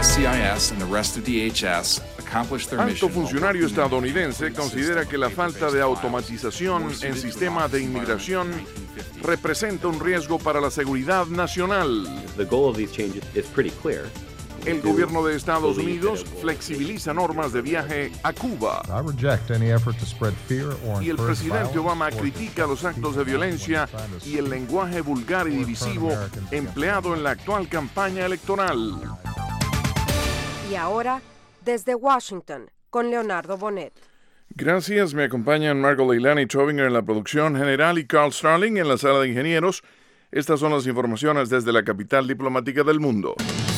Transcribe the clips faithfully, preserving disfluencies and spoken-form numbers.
S C I S and the rest of D H S accomplish their mission. Alto funcionario estadounidense considera que la falta de automatización en sistemas de inmigración representa un riesgo para la seguridad nacional. The goal of these changes is pretty clear. El gobierno de Estados Unidos flexibiliza normas de viaje a Cuba. Y el presidente Obama critica los actos de violencia y el lenguaje vulgar y divisivo empleado en la actual campaña electoral. Y ahora, desde Washington, con Leonardo Bonet. Gracias, me acompañan Margot Leilani Chovinger en la producción general y Carl Starling en la sala de ingenieros. Estas son las informaciones desde la capital diplomática del mundo.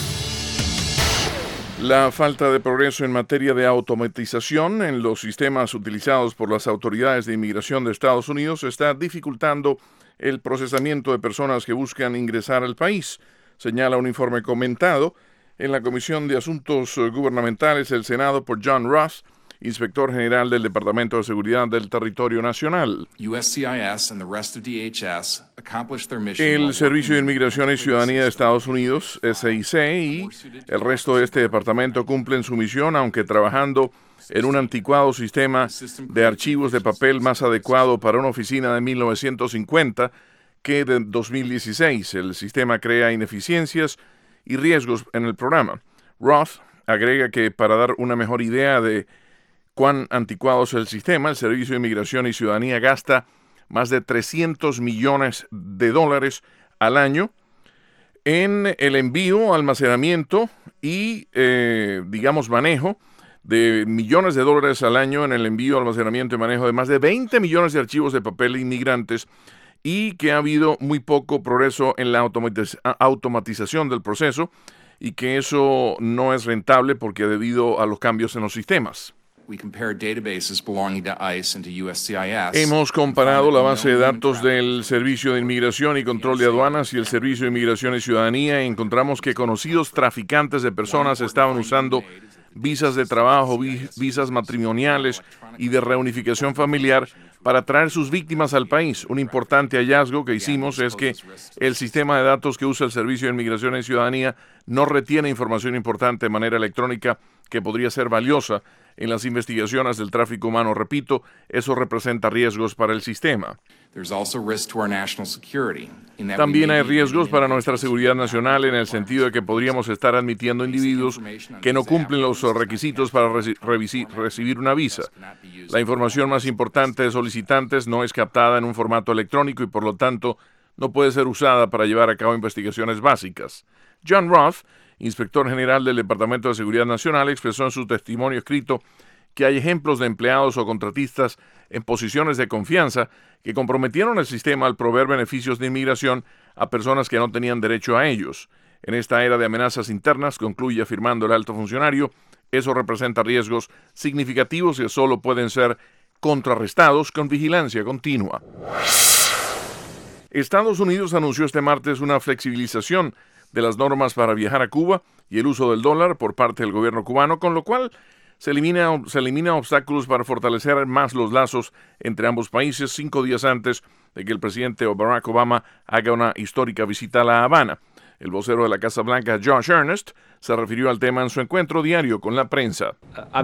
La falta de progreso en materia de automatización en los sistemas utilizados por las autoridades de inmigración de Estados Unidos está dificultando el procesamiento de personas que buscan ingresar al país, señala un informe comentado en la Comisión de Asuntos Gubernamentales del Senado por John Roth, inspector general del Departamento de Seguridad del Territorio Nacional. U S C I S and the rest of D H S accomplish their mission. El Servicio de Inmigración y Ciudadanía de Estados Unidos, S I C, y el resto de este departamento cumplen su misión, aunque trabajando en un anticuado sistema de archivos de papel más adecuado para una oficina de mil novecientos cincuenta que de dos mil dieciséis. El sistema crea ineficiencias y riesgos en el programa. Roth agrega que para dar una mejor idea de cuán anticuado es el sistema, el Servicio de Inmigración y Ciudadanía gasta más de trescientos millones de dólares al año en el envío, almacenamiento y, eh, digamos, manejo de millones de dólares al año en el envío, almacenamiento y manejo de más de veinte millones de archivos de papel inmigrantes, y que ha habido muy poco progreso en la automatiz- automatización del proceso y que eso no es rentable porque debido a los cambios en los sistemas. We compared databases belonging to ICE and to U S C I S. Hemos comparado la base de datos del Servicio de Inmigración y Control de Aduanas y el Servicio de Inmigración y Ciudadanía y encontramos que conocidos traficantes de personas estaban usando visas de trabajo, visas matrimoniales y de reunificación familiar para traer sus víctimas al país. Un importante hallazgo que hicimos es que el sistema de datos que usa el Servicio de Inmigración y Ciudadanía no retiene información importante de manera electrónica que podría ser valiosa en las investigaciones del tráfico humano. Repito, eso representa riesgos para el sistema. También hay riesgos para nuestra seguridad nacional en el sentido de que podríamos estar admitiendo individuos que no cumplen los requisitos para reci- revisi- recibir una visa. La información más importante de solicitantes no es captada en un formato electrónico y por lo tanto no puede ser usada para llevar a cabo investigaciones básicas. John Roth, inspector general del Departamento de Seguridad Nacional, expresó en su testimonio escrito que hay ejemplos de empleados o contratistas en posiciones de confianza que comprometieron el sistema al proveer beneficios de inmigración a personas que no tenían derecho a ellos. En esta era de amenazas internas, concluye afirmando el alto funcionario, eso representa riesgos significativos que solo pueden ser contrarrestados con vigilancia continua. Estados Unidos anunció este martes una flexibilización de las normas para viajar a Cuba y el uso del dólar por parte del gobierno cubano, con lo cual se elimina, se eliminan obstáculos para fortalecer más los lazos entre ambos países cinco días antes de que el presidente Barack Obama haga una histórica visita a La Habana. El vocero de la Casa Blanca, Josh Earnest, se refirió al tema en su encuentro diario con la prensa.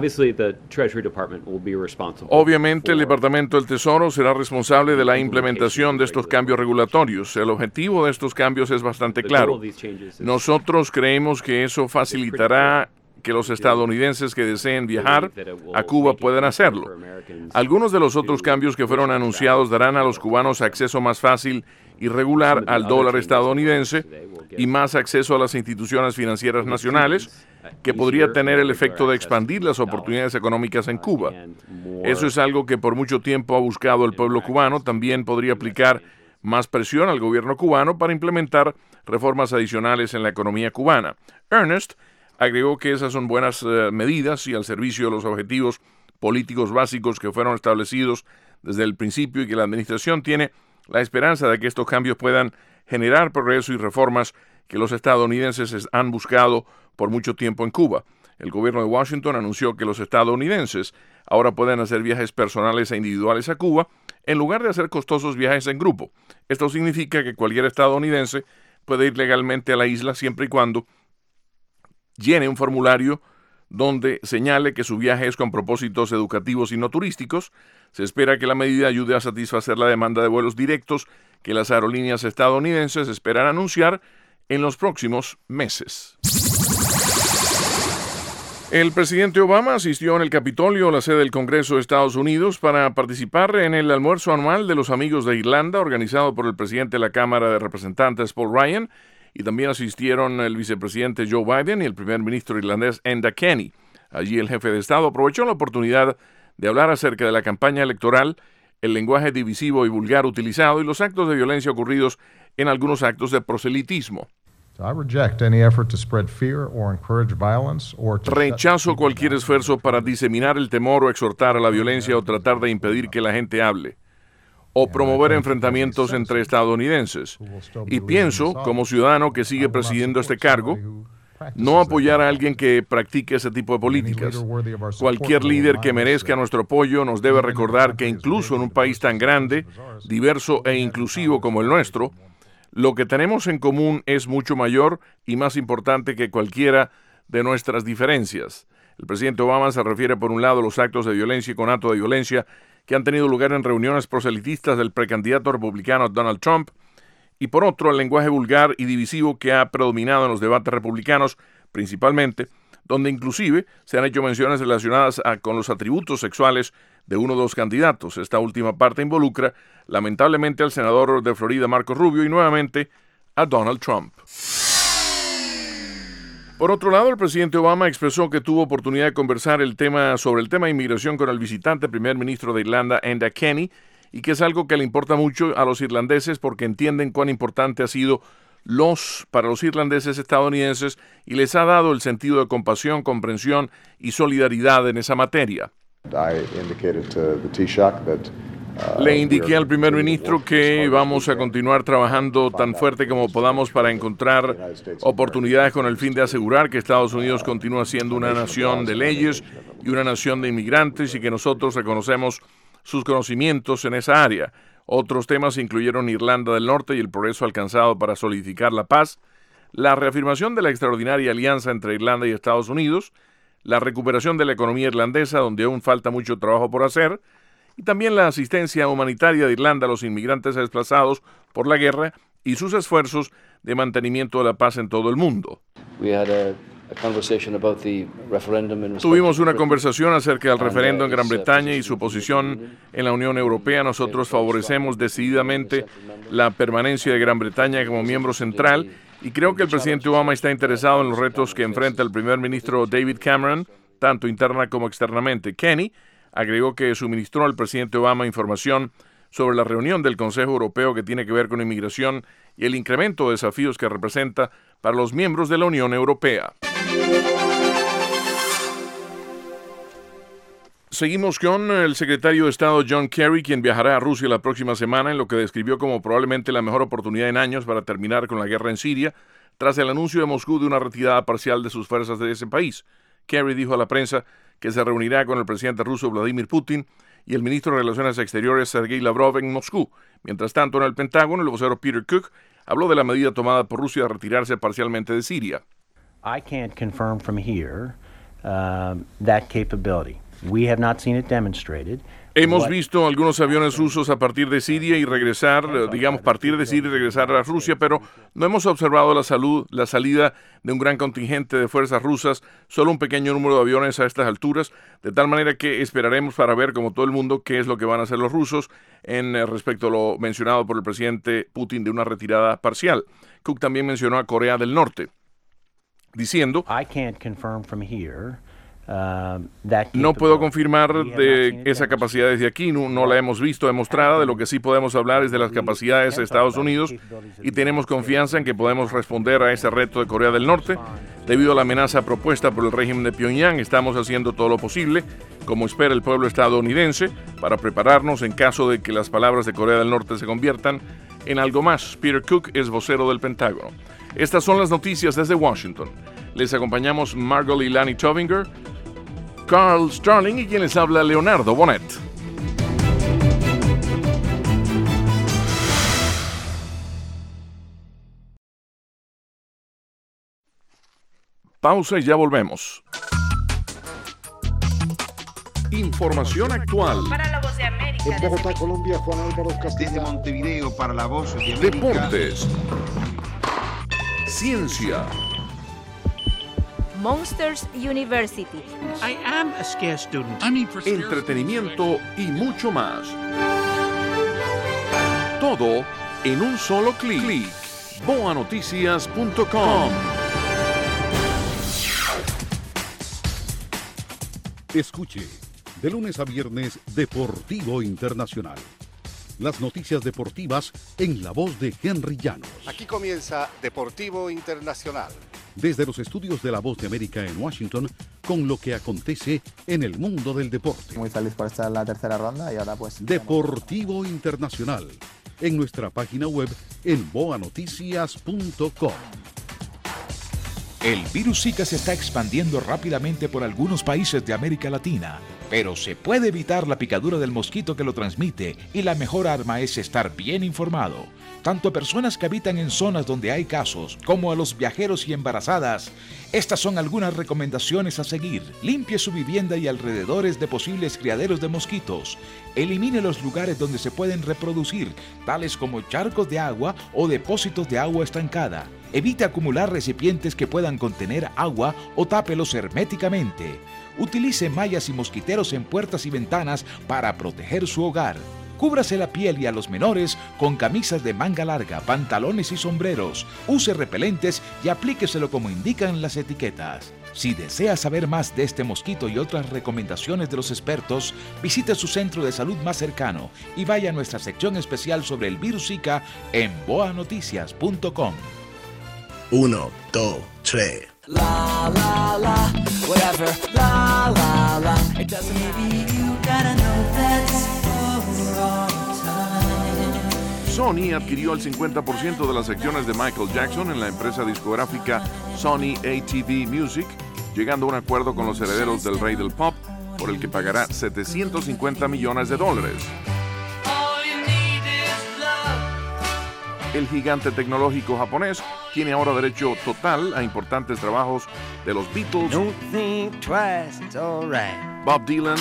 Obviamente, el Departamento del Tesoro será responsable de la implementación de estos cambios regulatorios. El objetivo de estos cambios es bastante claro. Nosotros creemos que eso facilitará que los estadounidenses que deseen viajar a Cuba puedan hacerlo. Algunos de los otros cambios que fueron anunciados darán a los cubanos acceso más fácil y regular al dólar estadounidense y más acceso a las instituciones financieras nacionales, que podría tener el efecto de expandir las oportunidades económicas en Cuba. Eso es algo que por mucho tiempo ha buscado el pueblo cubano. También podría aplicar más presión al gobierno cubano para implementar reformas adicionales en la economía cubana. Ernest agregó que esas son buenas uh, medidas y al servicio de los objetivos políticos básicos que fueron establecidos desde el principio y que la administración tiene la esperanza de que estos cambios puedan generar progreso y reformas que los estadounidenses han buscado por mucho tiempo en Cuba. El gobierno de Washington anunció que los estadounidenses ahora pueden hacer viajes personales e individuales a Cuba en lugar de hacer costosos viajes en grupo. Esto significa que cualquier estadounidense puede ir legalmente a la isla siempre y cuando llene un formulario donde señale que su viaje es con propósitos educativos y no turísticos. Se espera que la medida ayude a satisfacer la demanda de vuelos directos que las aerolíneas estadounidenses esperan anunciar en los próximos meses. El presidente Obama asistió en el Capitolio, la sede del Congreso de Estados Unidos, para participar en el almuerzo anual de los Amigos de Irlanda, organizado por el presidente de la Cámara de Representantes, Paul Ryan, y también asistieron el vicepresidente Joe Biden y el primer ministro irlandés Enda Kenny. Allí el jefe de Estado aprovechó la oportunidad de hablar acerca de la campaña electoral, el lenguaje divisivo y vulgar utilizado y los actos de violencia ocurridos en algunos actos de proselitismo. Rechazo cualquier esfuerzo para diseminar el temor o exhortar a la violencia o tratar de impedir que la gente hable, o promover enfrentamientos entre estadounidenses. Y pienso, como ciudadano que sigue presidiendo este cargo, no apoyar a alguien que practique ese tipo de políticas. Cualquier líder que merezca nuestro apoyo nos debe recordar que incluso en un país tan grande, diverso e inclusivo como el nuestro, lo que tenemos en común es mucho mayor y más importante que cualquiera de nuestras diferencias. El presidente Obama se refiere por un lado a los actos de violencia y conato de violencia que han tenido lugar en reuniones proselitistas del precandidato republicano Donald Trump, y por otro al lenguaje vulgar y divisivo que ha predominado en los debates republicanos, principalmente, donde inclusive se han hecho menciones relacionadas a, con los atributos sexuales de uno de los candidatos. Esta última parte involucra, lamentablemente, al senador de Florida, Marco Rubio, y nuevamente a Donald Trump. Por otro lado, el presidente Obama expresó que tuvo oportunidad de conversar el tema sobre el tema de inmigración con el visitante primer ministro de Irlanda, Enda Kenny, y que es algo que le importa mucho a los irlandeses porque entienden cuán importante ha sido los para los irlandeses estadounidenses y les ha dado el sentido de compasión, comprensión y solidaridad en esa materia. Le indiqué al primer ministro que vamos a continuar trabajando tan fuerte como podamos para encontrar oportunidades con el fin de asegurar que Estados Unidos continúa siendo una nación de leyes y una nación de inmigrantes y que nosotros reconocemos sus conocimientos en esa área. Otros temas incluyeron Irlanda del Norte y el progreso alcanzado para solidificar la paz, la reafirmación de la extraordinaria alianza entre Irlanda y Estados Unidos, la recuperación de la economía irlandesa, donde aún falta mucho trabajo por hacer, y también la asistencia humanitaria de Irlanda a los inmigrantes desplazados por la guerra y sus esfuerzos de mantenimiento de la paz en todo el mundo. Tuvimos una conversación acerca del referendo en Gran Bretaña y su posición en la Unión Europea. Nosotros favorecemos decididamente la permanencia de Gran Bretaña como miembro central y creo que el presidente Obama está interesado en los retos que enfrenta el primer ministro David Cameron, tanto interna como externamente. Kenny agregó que suministró al presidente Obama información sobre la reunión del Consejo Europeo que tiene que ver con inmigración y el incremento de desafíos que representa para los miembros de la Unión Europea. Seguimos con el secretario de Estado John Kerry, quien viajará a Rusia la próxima semana en lo que describió como probablemente la mejor oportunidad en años para terminar con la guerra en Siria, tras el anuncio de Moscú de una retirada parcial de sus fuerzas de ese país. Kerry dijo a la prensa que se reunirá con el presidente ruso Vladimir Putin y el ministro de Relaciones Exteriores Sergei Lavrov en Moscú. Mientras tanto, en el Pentágono, el vocero Peter Cook habló de la medida tomada por Rusia de retirarse parcialmente de Siria. I can't confirm from here uh, that capability. We have not seen it demonstrated. Hemos visto algunos aviones rusos a partir de Siria y regresar, digamos, partir de Siria y regresar a Rusia, pero no hemos observado la, salud, la salida de un gran contingente de fuerzas rusas, solo un pequeño número de aviones a estas alturas, de tal manera que esperaremos para ver, como todo el mundo, qué es lo que van a hacer los rusos en respecto a lo mencionado por el presidente Putin de una retirada parcial. Cook también mencionó a Corea del Norte, diciendo: I can't confirm from here. No puedo confirmar de esa capacidad desde aquí, no, no la hemos visto demostrada. De lo que sí podemos hablar es de las capacidades de Estados Unidos y tenemos confianza en que podemos responder a ese reto de Corea del Norte. Debido a la amenaza propuesta por el régimen de Pyongyang, estamos haciendo todo lo posible, como espera el pueblo estadounidense, para prepararnos en caso de que las palabras de Corea del Norte se conviertan en algo más. Peter Cook es vocero del Pentágono. Estas son las noticias desde Washington. Les acompañamos Margot y Lani Tovinger, Carl Starling y quien les habla, Leonardo Bonet. Pausa y ya volvemos. Información actual. Para la Voz de América. En Bogotá, Colombia, Juan Álvaro Castillo. Desde Montevideo para la Voz de América. Deportes. Ciencia. Monsters University. I am a scarce student. Entretenimiento y mucho más. Todo en un solo clic. boa noticias punto com. Escuche, de lunes a viernes, Deportivo Internacional. Las noticias deportivas en la voz de Henry Llanos. Aquí comienza Deportivo Internacional. Desde los estudios de La Voz de América en Washington, con lo que acontece en el mundo del deporte. Muy feliz por estar en la tercera ronda y ahora pues... Deportivo Internacional, en nuestra página web en boa noticias punto com. El virus Zika se está expandiendo rápidamente por algunos países de América Latina, pero se puede evitar la picadura del mosquito que lo transmite y la mejor arma es estar bien informado. Tanto a personas que habitan en zonas donde hay casos como a los viajeros y embarazadas. Estas son algunas recomendaciones a seguir. Limpie su vivienda y alrededores de posibles criaderos de mosquitos. Elimine los lugares donde se pueden reproducir, tales como charcos de agua o depósitos de agua estancada. Evite acumular recipientes que puedan contener agua o tápelos herméticamente. Utilice mallas y mosquiteros en puertas y ventanas para proteger su hogar. Cúbrase la piel y a los menores con camisas de manga larga, pantalones y sombreros. Use repelentes y aplíqueselo como indican las etiquetas. Si desea saber más de este mosquito y otras recomendaciones de los expertos, visite su centro de salud más cercano y vaya a nuestra sección especial sobre el virus Zika en boa noticias punto com. Uno, dos, tres. La la la, whatever. La la la. It doesn't maybe you gotta know that's for all time. Sony adquirió el cincuenta por ciento de las acciones de Michael Jackson en la empresa discográfica Sony A T V Music, llegando a un acuerdo con los herederos del rey del pop, por el que pagará setecientos cincuenta millones de dólares. El gigante tecnológico japonés tiene ahora derecho total a importantes trabajos de los Beatles, Don't think twice, it's all right. Bob Dylan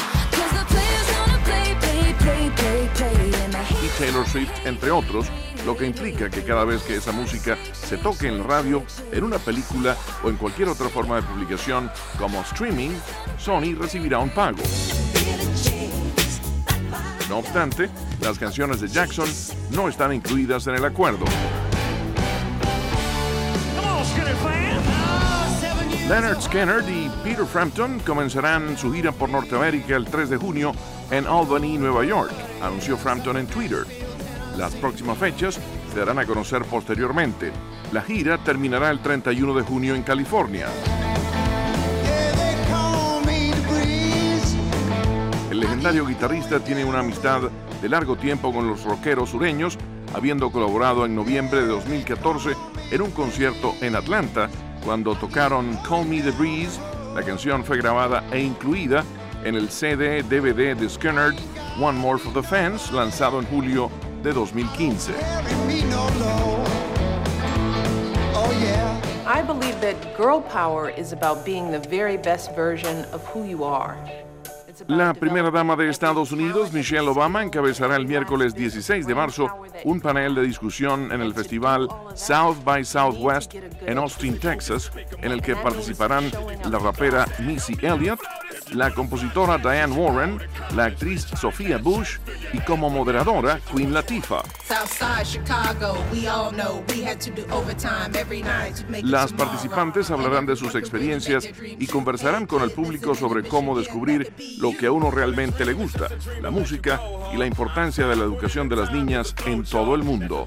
y Taylor Swift, entre otros, lo que implica que cada vez que esa música se toque en la radio, en una película o en cualquier otra forma de publicación como streaming, Sony recibirá un pago. No obstante, las canciones de Jackson no están incluidas en el acuerdo. Leonard Skinner y Peter Frampton comenzarán su gira por Norteamérica el tres de junio en Albany, Nueva York, anunció Frampton en Twitter. Las próximas fechas se darán a conocer posteriormente. La gira terminará el treinta y uno de junio en California. El legendario guitarrista tiene una amistad de largo tiempo con los rockeros sureños, habiendo colaborado en noviembre de dos mil catorce en un concierto en Atlanta, cuando tocaron Call Me the Breeze. La canción fue grabada e incluida en el C D D V D de Skinner, One More for the Fans, lanzado en julio de dos mil quince. I believe that girl power is about being the very best version of who you are. La primera dama de Estados Unidos, Michelle Obama, encabezará el miércoles dieciséis de marzo un panel de discusión en el festival South by Southwest en Austin, Texas, en el que participarán la rapera Missy Elliott, la compositora Diane Warren, la actriz Sophia Bush y como moderadora Queen Latifah. Las participantes hablarán de sus experiencias y conversarán con el público sobre cómo descubrir lo que a uno realmente le gusta, la música y la importancia de la educación de las niñas en todo el mundo.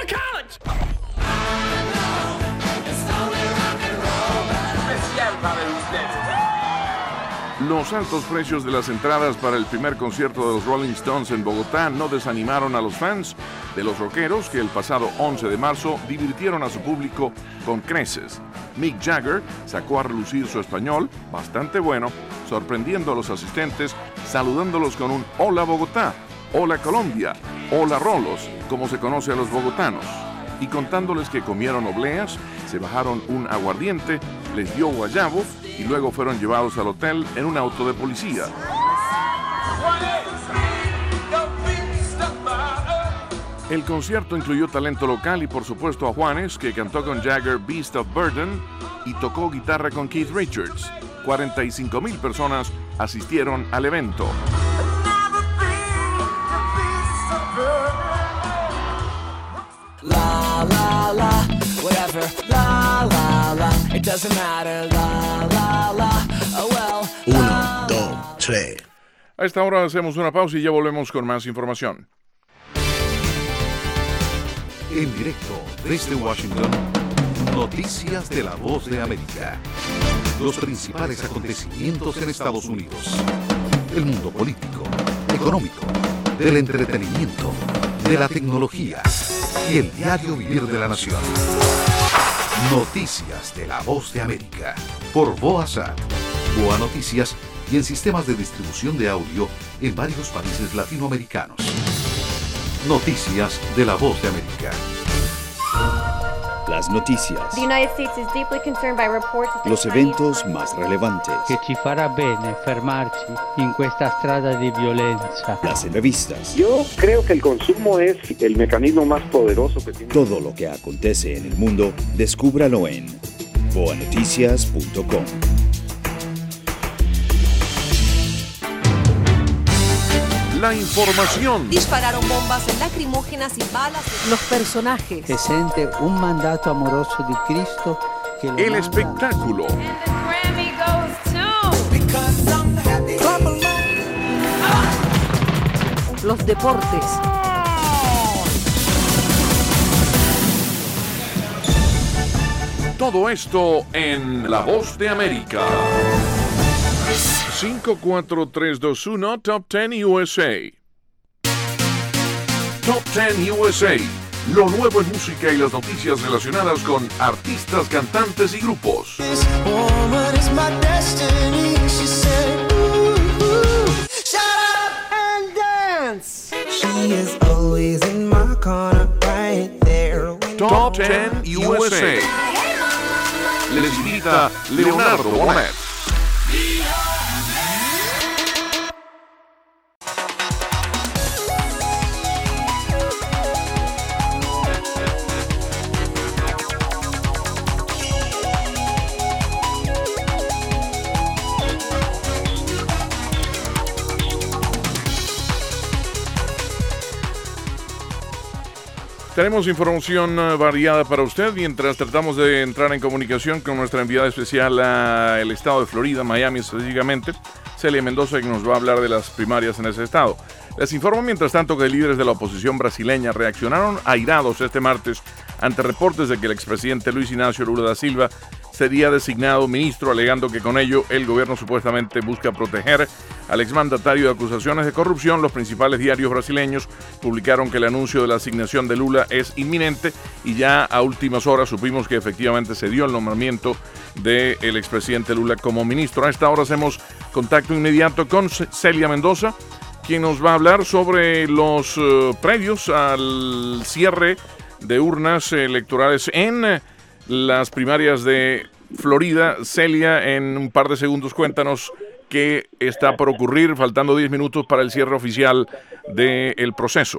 Los altos precios de las entradas para el primer concierto de los Rolling Stones en Bogotá no desanimaron a los fans de los rockeros, que el pasado once de marzo divirtieron a su público con creces. Mick Jagger sacó a relucir su español, bastante bueno, sorprendiendo a los asistentes, saludándolos con un «Hola Bogotá», «Hola Colombia», «Hola Rolos», como se conoce a los bogotanos, y contándoles que comieron obleas, se bajaron un aguardiente, les dio guayabo y luego fueron llevados al hotel en un auto de policía. El concierto incluyó talento local y por supuesto a Juanes, que cantó con Jagger Beast of Burden y tocó guitarra con Keith Richards. cuarenta y cinco mil personas asistieron al evento. La la la, whatever. La la la, it doesn't matter. La la la, oh well. Uno, dos, tres. A esta hora hacemos una pausa y ya volvemos con más información. En directo desde Washington, noticias de la Voz de América. Los principales acontecimientos en Estados Unidos. El mundo político, económico, del entretenimiento, de la tecnología y el diario vivir de la nación. Noticias de la Voz de América. Por Boazat, Boa Noticias y en sistemas de distribución de audio en varios países latinoamericanos. Noticias de la Voz de América. Las noticias. The United States is deeply concerned by reports of the Los eventos más relevantes. Che ci farà bene fermarci in questa strada di violenza. Las entrevistas. Yo creo que el consumo es el mecanismo más poderoso que tiene. Todo lo que acontece en el mundo, descúbralo en boa noticias punto com. La información. Dispararon bombas lacrimógenas y balas. Los personajes. Se siente un mandato amoroso de Cristo. Que El espectáculo. Los deportes. Todo esto en La Voz de América. cinco, cuatro, tres, dos, uno, Top diez U S A. Top diez U S A. Lo nuevo en música y las noticias relacionadas con artistas, cantantes y grupos. Top diez U S A. Les invita Leonardo Bonet. Tenemos información uh, variada para usted mientras tratamos de entrar en comunicación con nuestra enviada especial al estado de Florida, Miami específicamente, Celia Mendoza, que nos va a hablar de las primarias en ese estado. Les informo mientras tanto que líderes de la oposición brasileña reaccionaron airados este martes ante reportes de que el expresidente Luis Ignacio Lula da Silva sería designado ministro, alegando que con ello el gobierno supuestamente busca proteger al exmandatario de acusaciones de corrupción. Los principales diarios brasileños publicaron que el anuncio de la asignación de Lula es inminente y ya a últimas horas supimos que efectivamente se dio el nombramiento del expresidente Lula como ministro. A esta hora hacemos contacto inmediato con Celia Mendoza, quien nos va a hablar sobre los uh, previos al cierre de urnas electorales en uh, las primarias de Florida. Celia, en un par de segundos cuéntanos qué está por ocurrir, faltando diez minutos para el cierre oficial del proceso.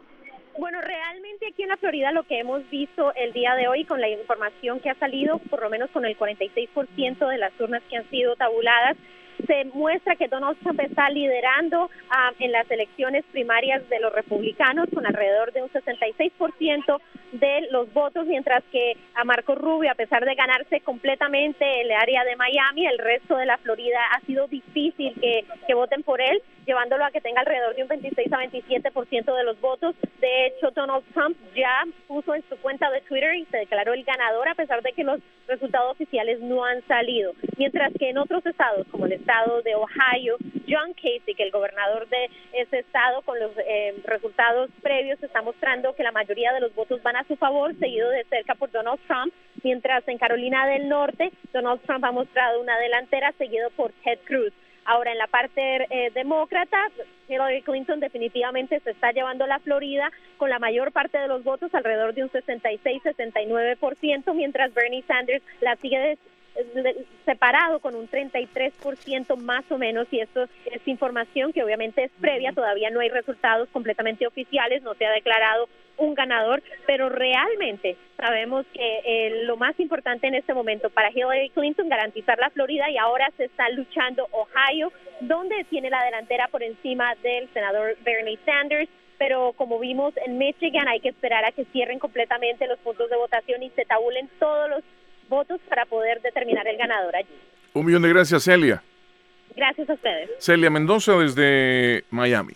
Bueno, realmente aquí en la Florida lo que hemos visto el día de hoy con la información que ha salido, por lo menos con el cuarenta y seis por ciento de las urnas que han sido tabuladas, se muestra que Donald Trump está liderando um, en las elecciones primarias de los republicanos con alrededor de un sesenta y seis por ciento de los votos, mientras que a Marco Rubio, a pesar de ganarse completamente el área de Miami, el resto de la Florida ha sido difícil que, que voten por él, llevándolo a que tenga alrededor de un veintiséis a veintisiete por ciento de los votos. De hecho, Donald Trump ya puso en su cuenta de Twitter y se declaró el ganador, a pesar de que los resultados oficiales no han salido. Mientras que en otros estados, como el estado de Ohio, John Kasich, el gobernador de ese estado, con los eh, resultados previos, está mostrando que la mayoría de los votos van a su favor, seguido de cerca por Donald Trump, mientras en Carolina del Norte, Donald Trump ha mostrado una delantera, seguido por Ted Cruz. Ahora, en la parte eh, demócrata, Hillary Clinton definitivamente se está llevando la Florida con la mayor parte de los votos, alrededor de un sesenta y seis a sesenta y nueve por ciento, mientras Bernie Sanders la sigue separado con un treinta y tres por ciento más o menos, y esto es información que obviamente es previa, todavía no hay resultados completamente oficiales, no se ha declarado un ganador, pero realmente sabemos que eh, lo más importante en este momento para Hillary Clinton, garantizar la Florida, y ahora se está luchando Ohio, donde tiene la delantera por encima del senador Bernie Sanders. Pero como vimos en Michigan, hay que esperar a que cierren completamente los puntos de votación y se tabulen todos los votos para poder determinar el ganador allí. Un millón de gracias, Celia. Gracias a ustedes. Celia Mendoza desde Miami.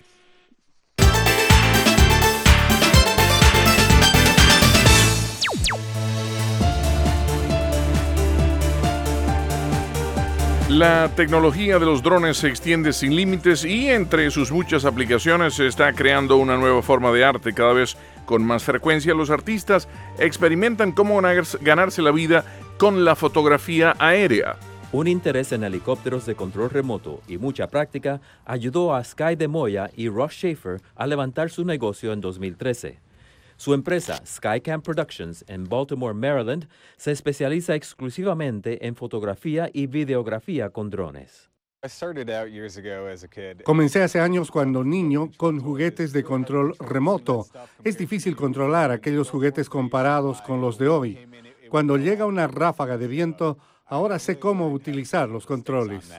La tecnología de los drones se extiende sin límites y entre sus muchas aplicaciones se está creando una nueva forma de arte. Cada vez con más frecuencia los artistas experimentan cómo ganarse la vida con la fotografía aérea. Un interés en helicópteros de control remoto y mucha práctica ayudó a Sky de Moya y Ross Schaefer a levantar su negocio en dos mil trece. Su empresa, Skycam Productions, en Baltimore, Maryland, se especializa exclusivamente en fotografía y videografía con drones. Comencé hace años cuando niño con juguetes de control remoto. Es difícil controlar aquellos juguetes comparados con los de hoy. Cuando llega una ráfaga de viento, ahora sé cómo utilizar los controles.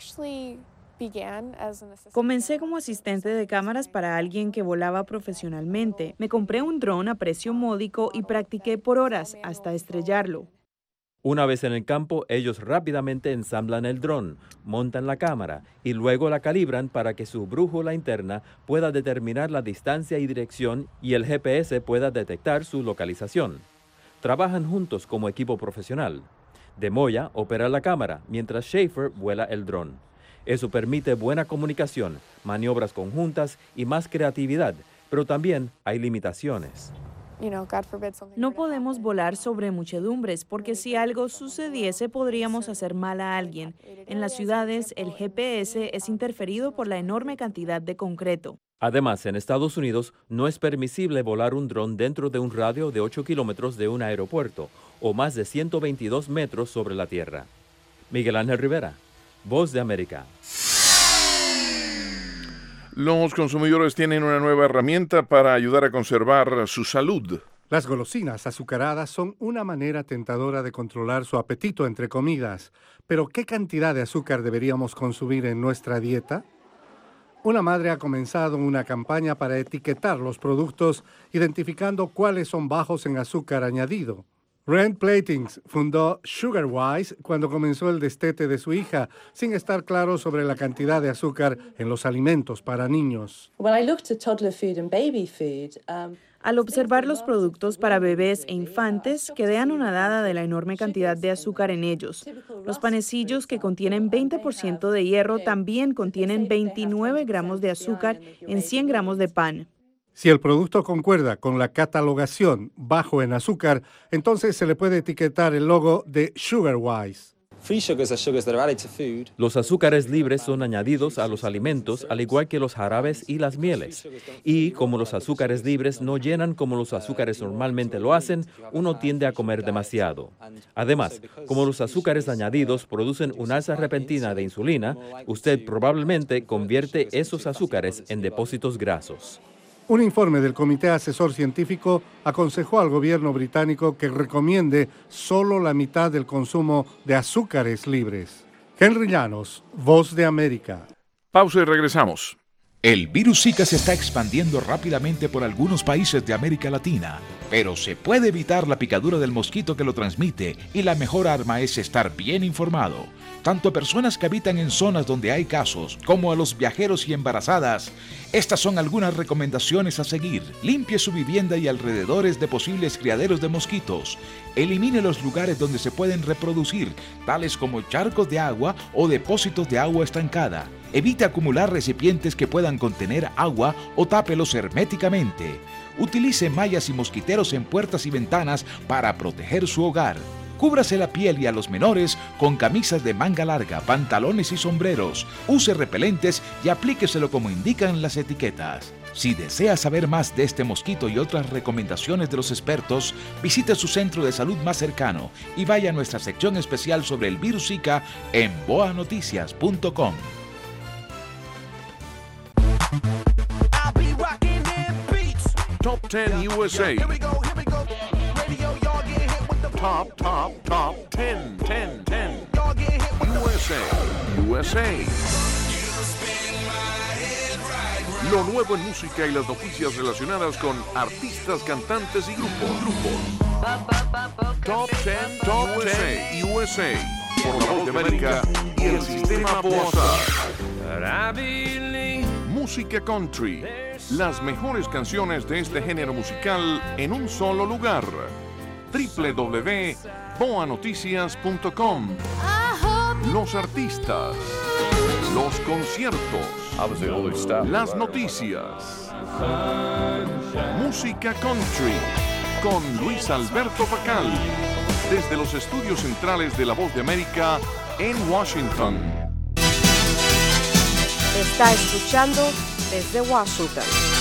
Comencé como asistente de cámaras para alguien que volaba profesionalmente. Me compré un dron a precio módico y practiqué por horas hasta estrellarlo. Una vez en el campo, ellos rápidamente ensamblan el dron, montan la cámara y luego la calibran para que su brújula interna pueda determinar la distancia y dirección y el G P S pueda detectar su localización. Trabajan juntos como equipo profesional. De Moya opera la cámara, mientras Schaefer vuela el dron. Eso permite buena comunicación, maniobras conjuntas y más creatividad, pero también hay limitaciones. No podemos volar sobre muchedumbres porque si algo sucediese podríamos hacer mal a alguien. En las ciudades el G P S es interferido por la enorme cantidad de concreto. Además, en Estados Unidos no es permisible volar un dron dentro de un radio de ocho kilómetros de un aeropuerto o más de ciento veintidós metros sobre la tierra. Miguel Ángel Rivera, Voz de América. Los consumidores tienen una nueva herramienta para ayudar a conservar su salud. Las golosinas azucaradas son una manera tentadora de controlar su apetito entre comidas. Pero, ¿qué cantidad de azúcar deberíamos consumir en nuestra dieta? Una madre ha comenzado una campaña para etiquetar los productos, identificando cuáles son bajos en azúcar añadido. Rand Platings fundó SugarWise cuando comenzó el destete de su hija, sin estar claro sobre la cantidad de azúcar en los alimentos para niños. Al observar los productos para bebés e infantes, quedé anonadada de la enorme cantidad de azúcar en ellos. Los panecillos que contienen veinte por ciento de hierro también contienen veintinueve gramos de azúcar en cien gramos de pan. Si el producto concuerda con la catalogación bajo en azúcar, entonces se le puede etiquetar el logo de SugarWise. Los azúcares libres son añadidos a los alimentos, al igual que los jarabes y las mieles. Y como los azúcares libres no llenan como los azúcares normalmente lo hacen, uno tiende a comer demasiado. Además, como los azúcares añadidos producen un alza repentina de insulina, usted probablemente convierte esos azúcares en depósitos grasos. Un informe del Comité Asesor Científico aconsejó al gobierno británico que recomiende solo la mitad del consumo de azúcares libres. Henry Llanos, Voz de América. Pausa y regresamos. El virus Zika se está expandiendo rápidamente por algunos países de América Latina, pero se puede evitar la picadura del mosquito que lo transmite y la mejor arma es estar bien informado. Tanto a personas que habitan en zonas donde hay casos como a los viajeros y embarazadas. Estas son algunas recomendaciones a seguir. Limpie su vivienda y alrededores de posibles criaderos de mosquitos. Elimine los lugares donde se pueden reproducir, tales como charcos de agua o depósitos de agua estancada. Evite acumular recipientes que puedan contener agua o tápelos herméticamente. Utilice mallas y mosquiteros en puertas y ventanas para proteger su hogar. Cúbrase la piel y a los menores con camisas de manga larga, pantalones y sombreros. Use repelentes y aplíqueselo como indican las etiquetas. Si desea saber más de este mosquito y otras recomendaciones de los expertos, visite su centro de salud más cercano y vaya a nuestra sección especial sobre el virus Zika en boa noticias punto com. Top ten U S A. Top, top, top ten, ten, ten. U S A, U S A. Lo nuevo en música y las noticias relacionadas con artistas, cantantes y grupos. grupos. Top ten, Top ten U S A. Por la Voz de América y el Sistema Boazar. Música country. Las mejores canciones de este género musical en un solo lugar. doble u doble u doble u punto boa noticias punto com. Los artistas, los conciertos, las noticias. Música country con Luis Alberto Facal desde los estudios centrales de La Voz de América en Washington. Está escuchando desde Washington.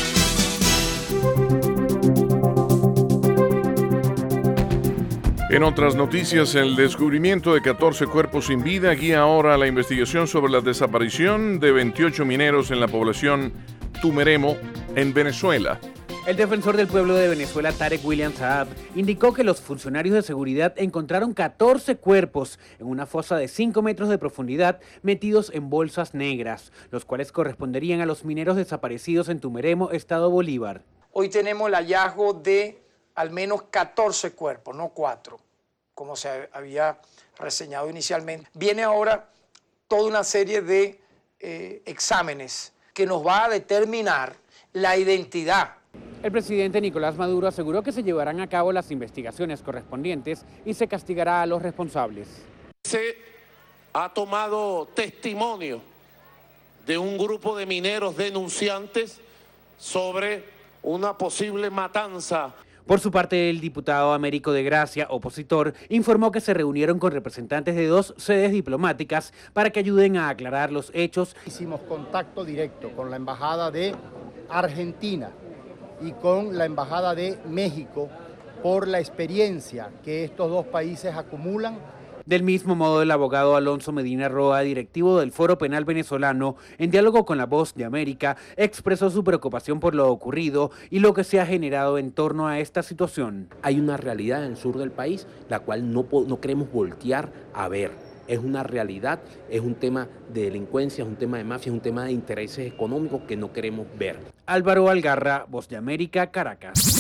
En otras noticias, el descubrimiento de catorce cuerpos sin vida guía ahora la investigación sobre la desaparición de veintiocho mineros en la población Tumeremo, en Venezuela. El defensor del pueblo de Venezuela, Tarek William Saab, indicó que los funcionarios de seguridad encontraron catorce cuerpos en una fosa de cinco metros de profundidad metidos en bolsas negras, los cuales corresponderían a los mineros desaparecidos en Tumeremo, Estado Bolívar. Hoy tenemos el hallazgo de al menos catorce cuerpos, no cuatro, como se había reseñado inicialmente. Viene ahora toda una serie de eh, exámenes que nos va a determinar la identidad. El presidente Nicolás Maduro aseguró que se llevarán a cabo las investigaciones correspondientes y se castigará a los responsables. Se ha tomado testimonio de un grupo de mineros denunciantes sobre una posible matanza. Por su parte, el diputado Américo de Gracia, opositor, informó que se reunieron con representantes de dos sedes diplomáticas para que ayuden a aclarar los hechos. Hicimos contacto directo con la Embajada de Argentina y con la Embajada de México por la experiencia que estos dos países acumulan. Del mismo modo, el abogado Alonso Medina Roa, directivo del Foro Penal Venezolano, en diálogo con La Voz de América, expresó su preocupación por lo ocurrido y lo que se ha generado en torno a esta situación. Hay una realidad en el sur del país, la cual no, no queremos voltear a ver. Es una realidad, es un tema de delincuencia, es un tema de mafia, es un tema de intereses económicos que no queremos ver. Álvaro Algarra, Voz de América, Caracas.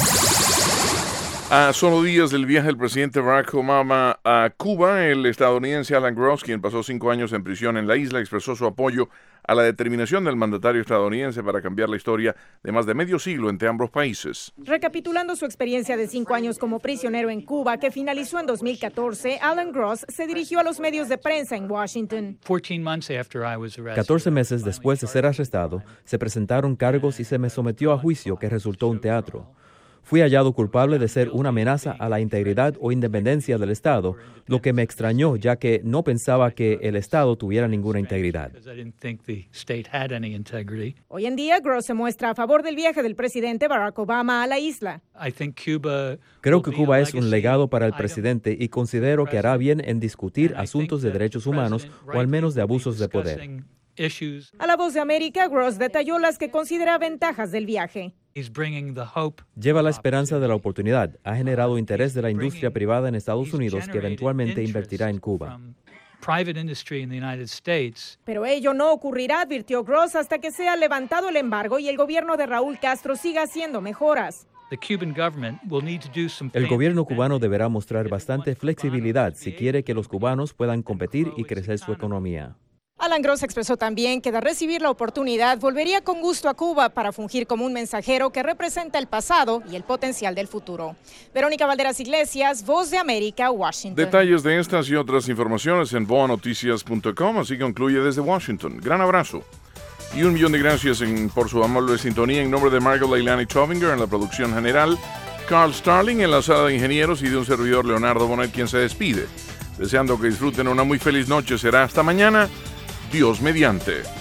A solo días del viaje del presidente Barack Obama a Cuba, el estadounidense Alan Gross, quien pasó cinco años en prisión en la isla, expresó su apoyo a la determinación del mandatario estadounidense para cambiar la historia de más de medio siglo entre ambos países. Recapitulando su experiencia de cinco años como prisionero en Cuba, que finalizó en dos mil catorce, Alan Gross se dirigió a los medios de prensa en Washington. catorce meses después de ser arrestado, se presentaron cargos y se me sometió a juicio que resultó un teatro. Fui hallado culpable de ser una amenaza a la integridad o independencia del Estado, lo que me extrañó ya que no pensaba que el Estado tuviera ninguna integridad. Hoy en día, Gross se muestra a favor del viaje del presidente Barack Obama a la isla. Creo que Cuba es un legado para el presidente y considero que hará bien en discutir asuntos de derechos humanos o al menos de abusos de poder. A La Voz de América, Gross detalló las que considera ventajas del viaje. Lleva la esperanza de la oportunidad. Ha generado interés de la industria privada en Estados Unidos que eventualmente invertirá en Cuba. Pero ello no ocurrirá, advirtió Gross, hasta que sea levantado el embargo y el gobierno de Raúl Castro siga haciendo mejoras. El gobierno cubano deberá mostrar bastante flexibilidad si quiere que los cubanos puedan competir y crecer su economía. Alan Gross expresó también que de recibir la oportunidad volvería con gusto a Cuba para fungir como un mensajero que representa el pasado y el potencial del futuro. Verónica Valderas Iglesias, Voz de América, Washington. Detalles de estas y otras informaciones en boa noticias punto com, así concluye desde Washington. Gran abrazo y un millón de gracias en, por su amable sintonía. En nombre de Margot Leilani Tovinger en la producción general, Carl Starling en la sala de ingenieros y de un servidor Leonardo Bonet quien se despide. Deseando que disfruten una muy feliz noche. Será hasta mañana. Dios mediante.